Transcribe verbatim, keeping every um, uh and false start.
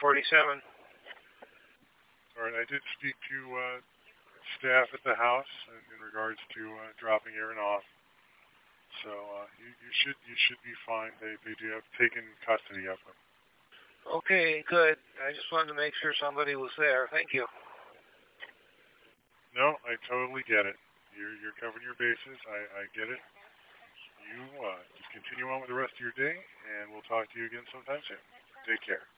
forty-seven. All right, I did speak to uh, staff at the house in, in regards to uh, dropping Aaron off. So uh, you, you should you should be fine. They they do have taken custody of him. Okay, good. I just wanted to make sure somebody was there. Thank you. No, I totally get it. You're you're covering your bases. I, I get it. You uh, just continue on with the rest of your day, and we'll talk to you again sometime soon. Take care.